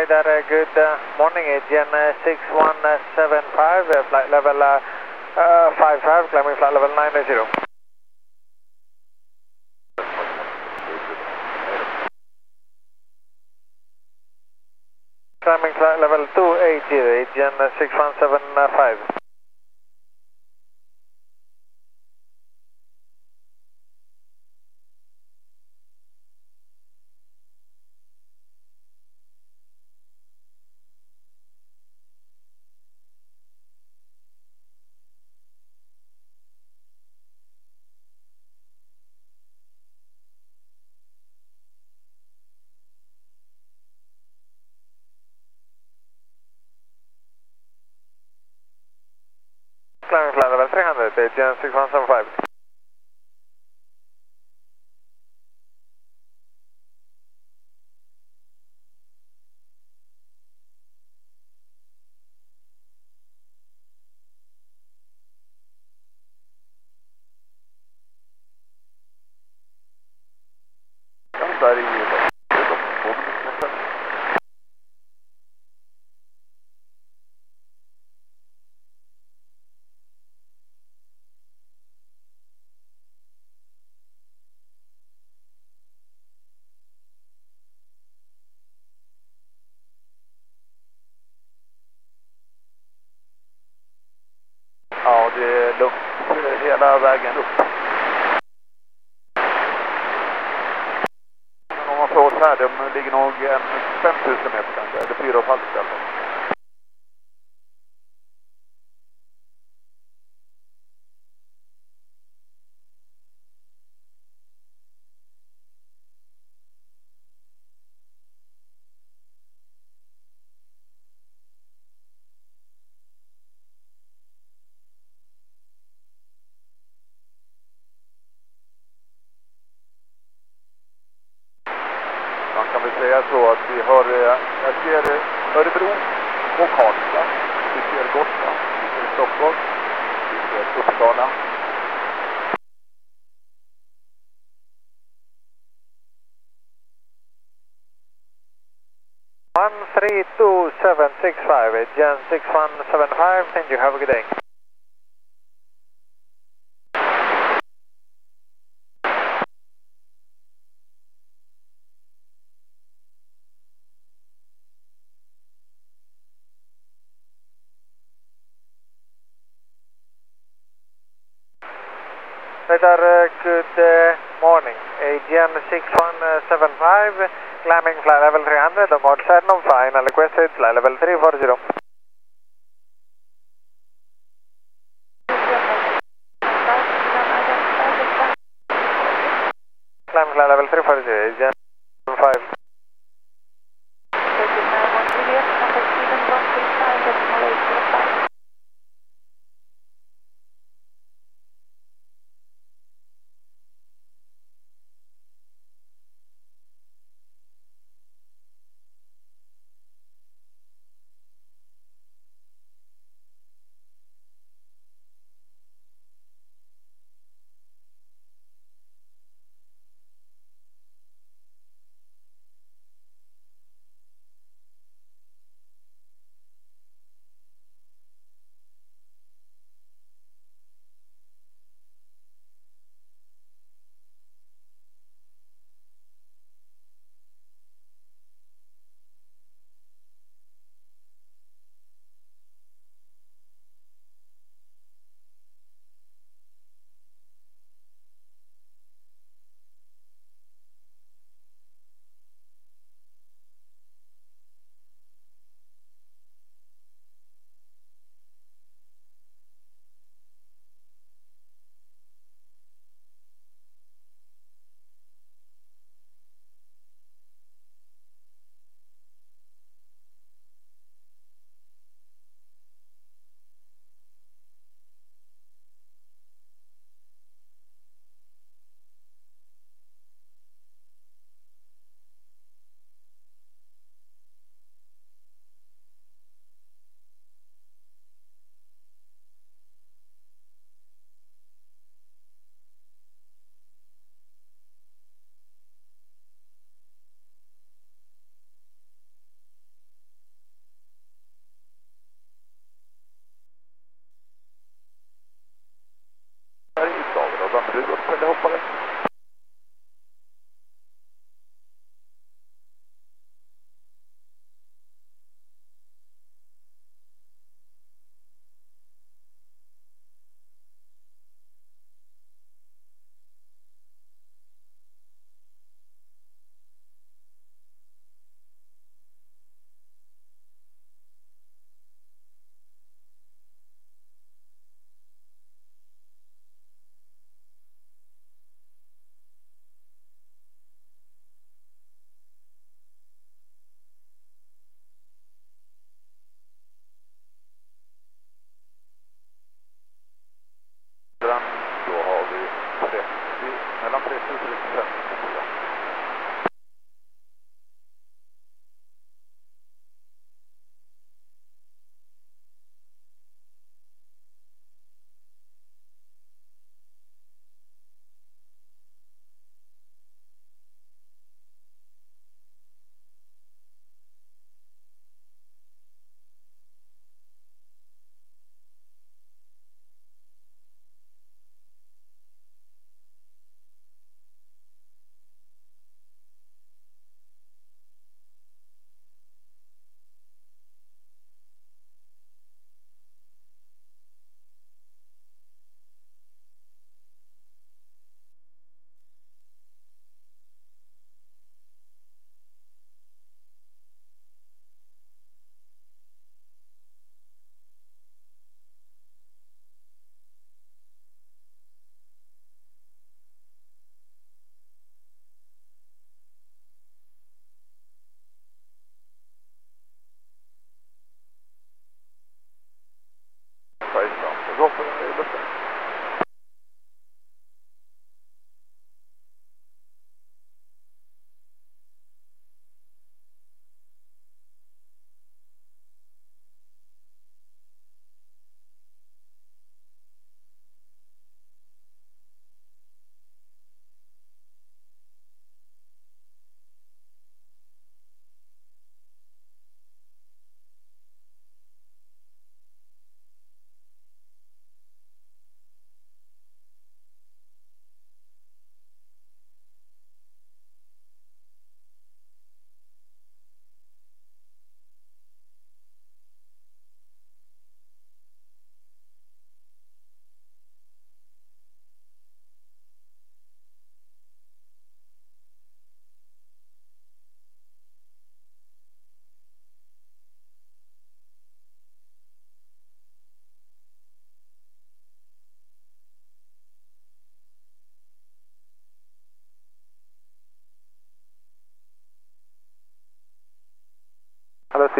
Radar, good morning, AGN 6175, flight level 55, climbing flight level 980. Climbing flight level 280, AGN 6175. Climbing flight level 300, AGN 6175. Ja, det är lugnt hela vägen upp. Men om man får oss här, de ligger nog en 5000 meter kanske, eller 4 500 ställen. Man kan väl säga så att vi har, jag ser Örebro och Karlstad, vi ser Gotland, vi ser Stockholm, vi ser Uppsala. One 32765, AGN 6175, and you have a good day. Radar, good morning. AGN 6175, climbing flight level 300, on board Cernum, final requested, flight level 340. Climbing flight level 340, AGN 5.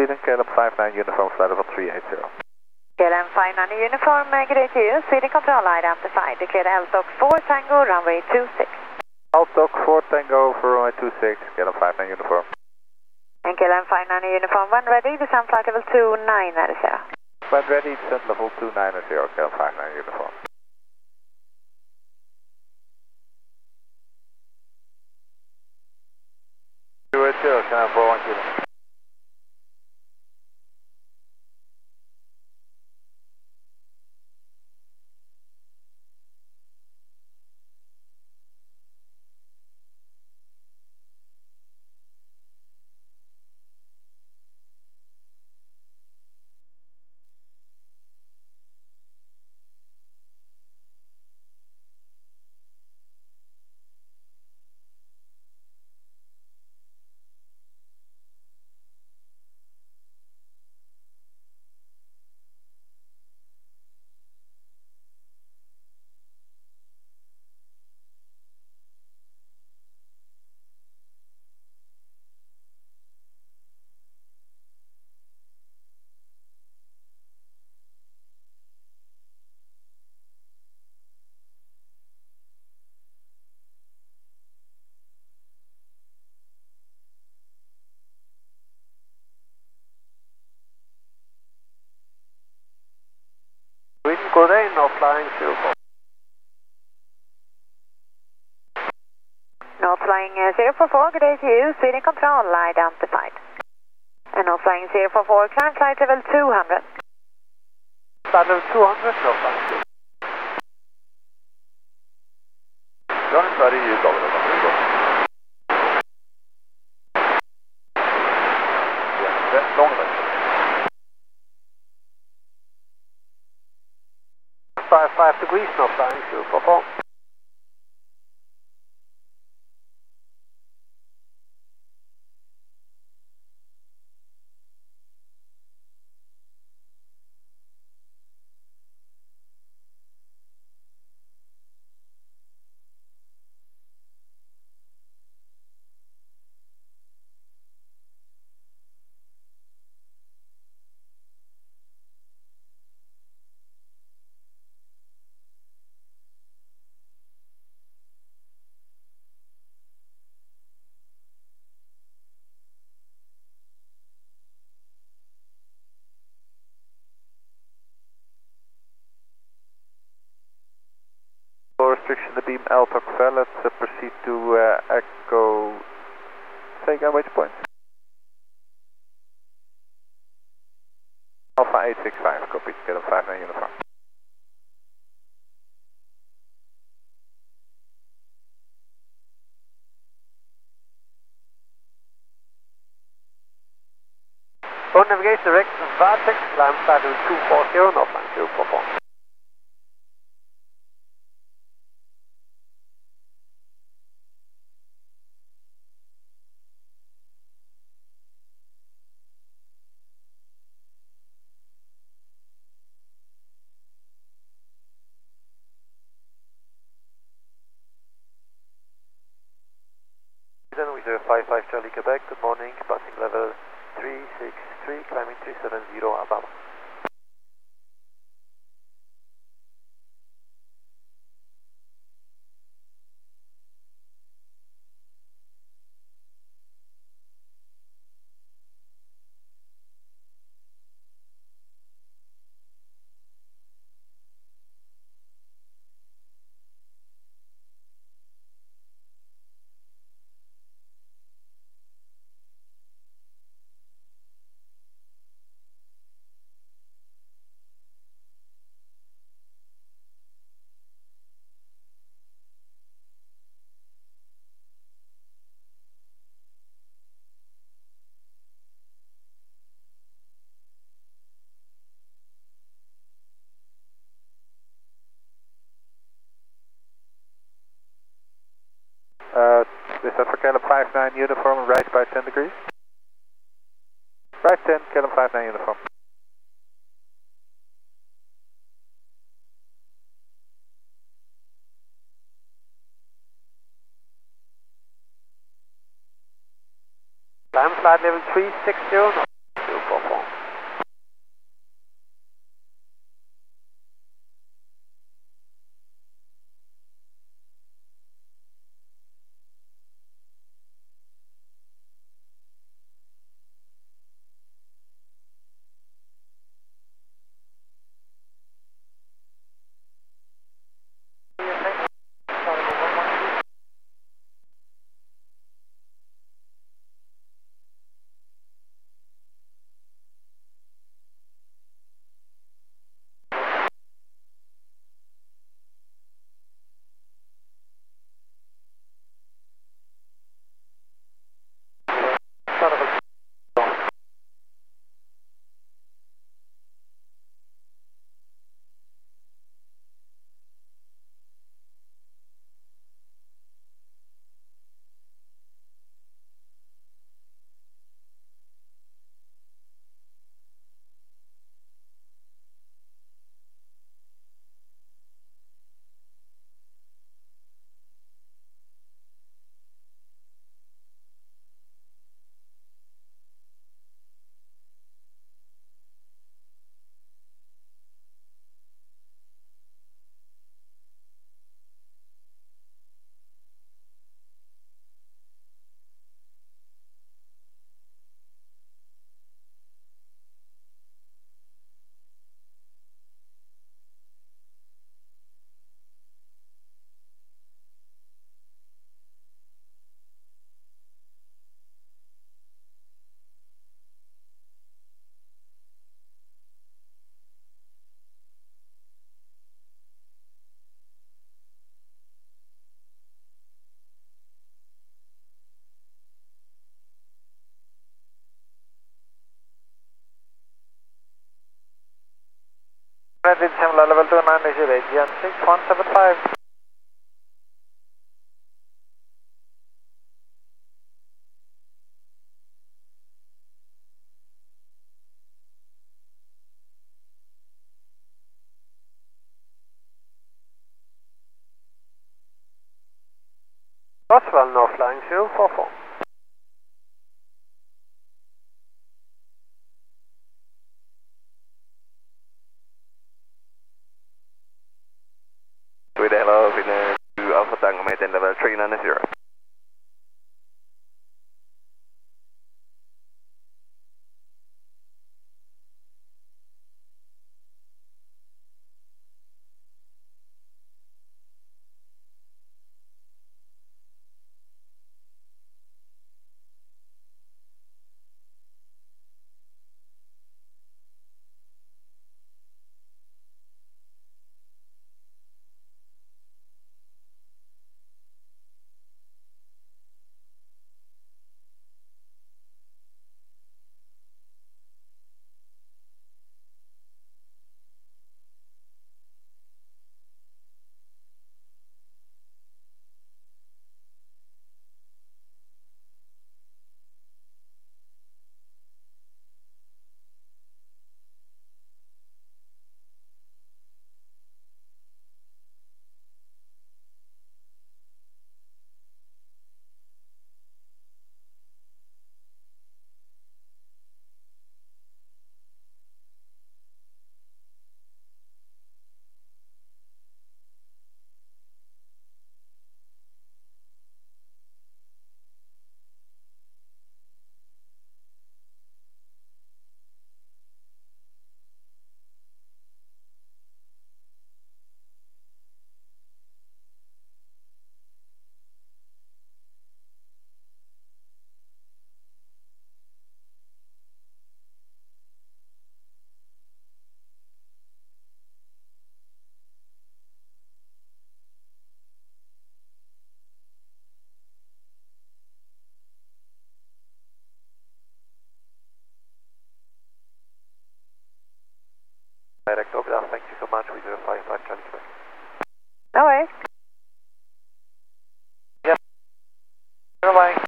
Sweden, KLM 59 uniform, flight level 380. KLM 59 uniform, grade to Sweden control identified. Declare LTOC 4 Tango, runway 26. LTOC 4 Tango for runway 26, KLM 59 uniform. And KLM 59 uniform, when ready, descend flight level 290. When ready, descend level 290, KLM 59 uniform. KLM 41 kilo. Sweden Corday, no flying 04. No flying 044, grade to Sweden control identified. And no flying 044, climb flight level 200. Flight level 200, no flying 0. Johnny Sverige, you go. Yeah, long way. 55 degrees, no flying 044. Restriction the beam LTOC fell. Let's proceed to Echo. Say again which point? Alpha 865, copy. KLM 59 uniform. On navigation direct, Vatex, climb flight level 240, no flying 044. Then we do 55 Charlie Quebec, good morning, passing level 363, climbing 370 Alabama. This is for KLM 59 uniform, right by 10 degrees. Right 10, KLM 59 uniform. Climb flight level 360, no 04. United Simla level 290, Aegean 6175. Roswell, no flying 044. Sweden, hello, Finnair 2 Alpha Tango, maintain level 390. Direct over, thank you so much. We do a 5-5 transfer. No worries. Yep. Bye-bye.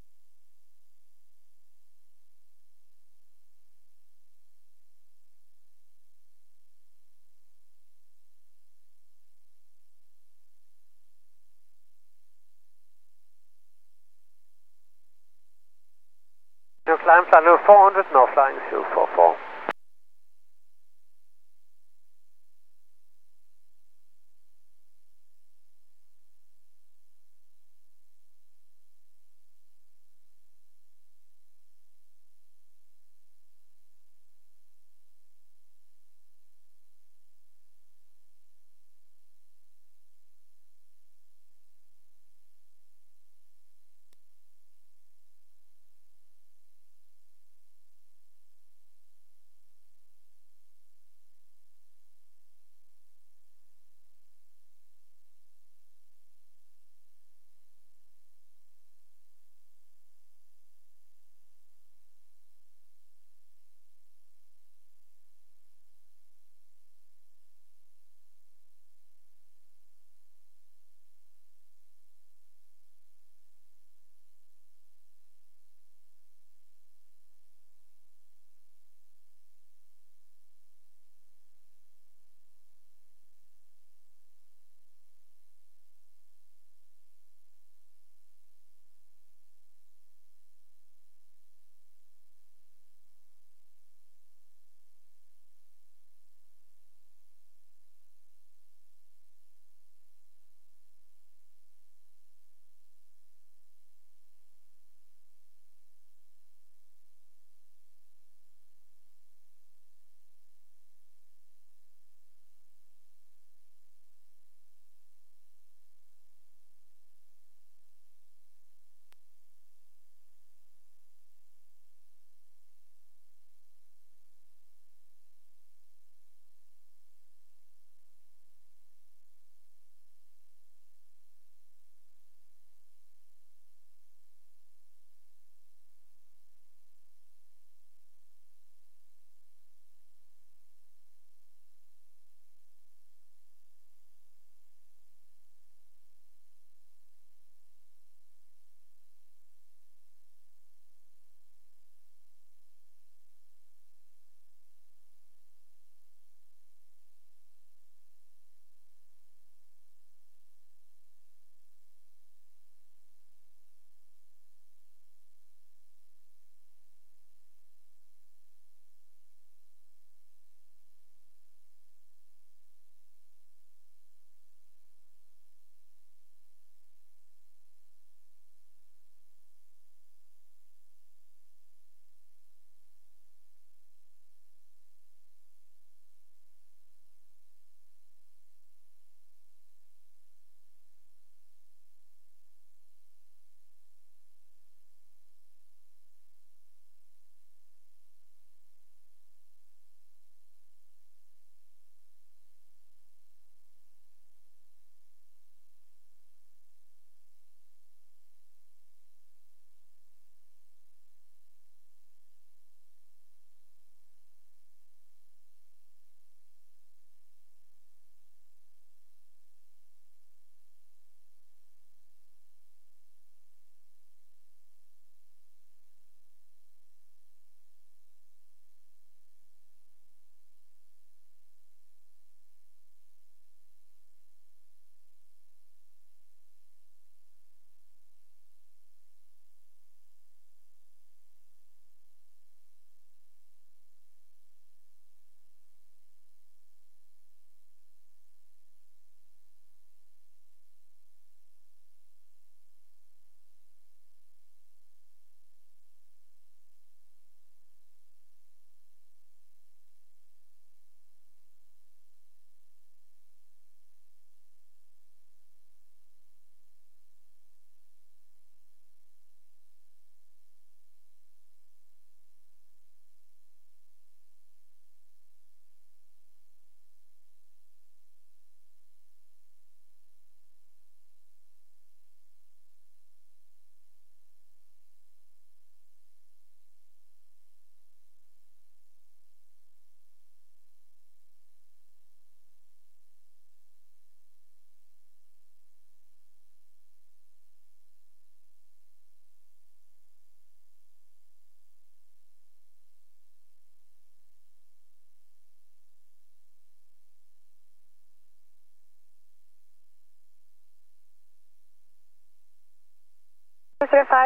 You climb flight level 400, no flying 044.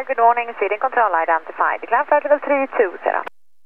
good morning, Sweden Control identified. Climb flight level 320.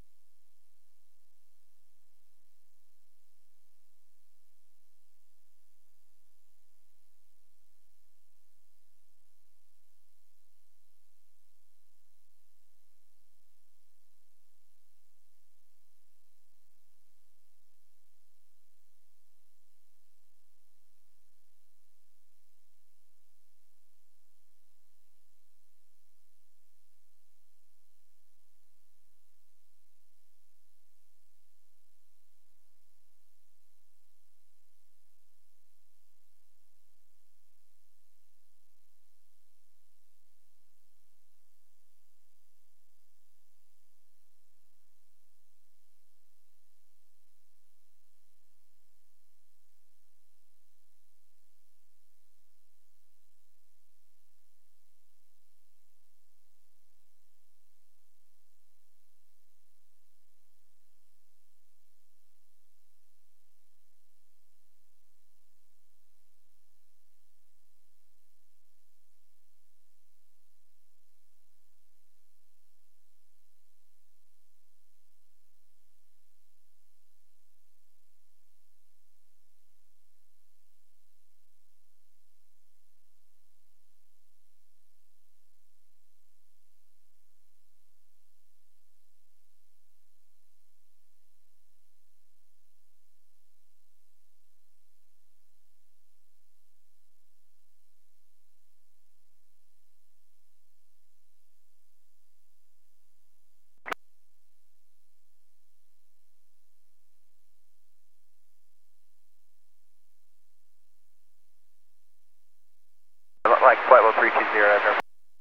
Like flight level 320 after.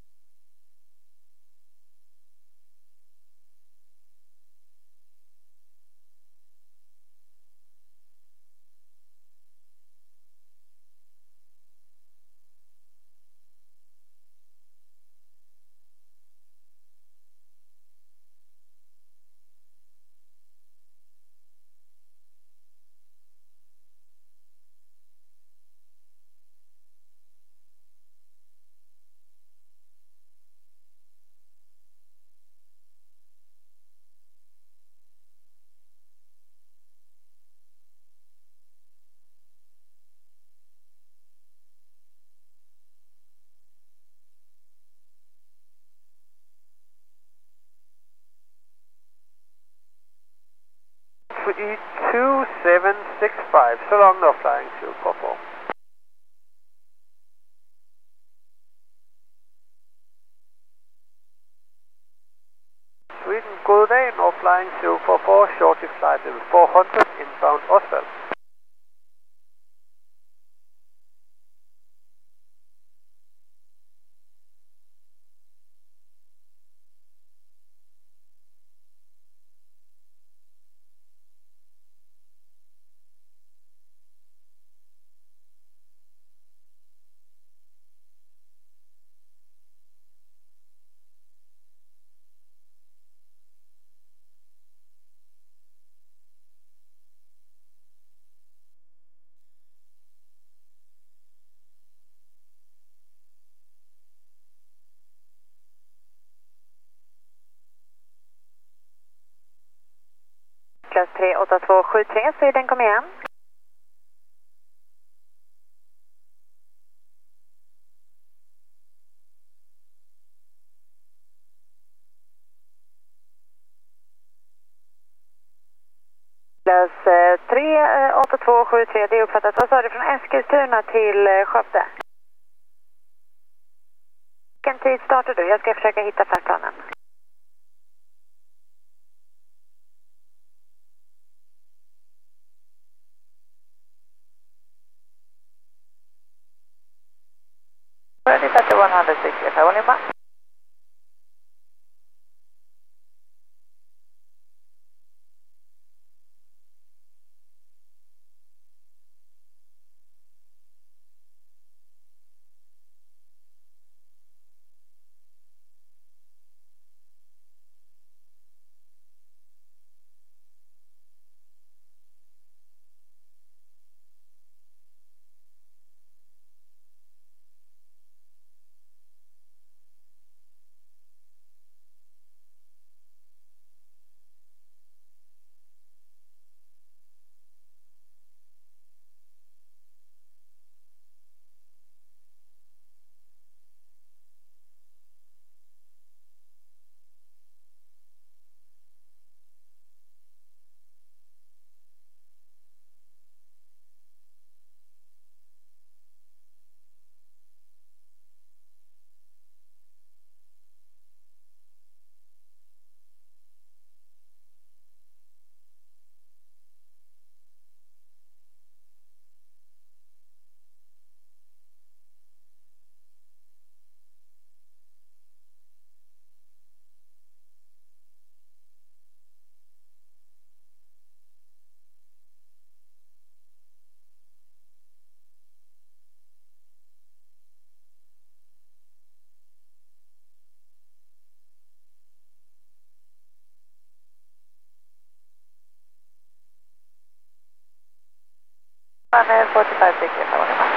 E2765, so long, no flying, 244. Sweden, good day, no flying, 244, shortest flight level 400, inbound Oslo. Class 38273, Sweden, kom igen. Class 38273, det är uppfattat. Vad sa du, från Eskilstuna till Skövde? Vilken tid startar du? Jag ska försöka hitta färdplanen. Ready to 160, I will back. 45 degree,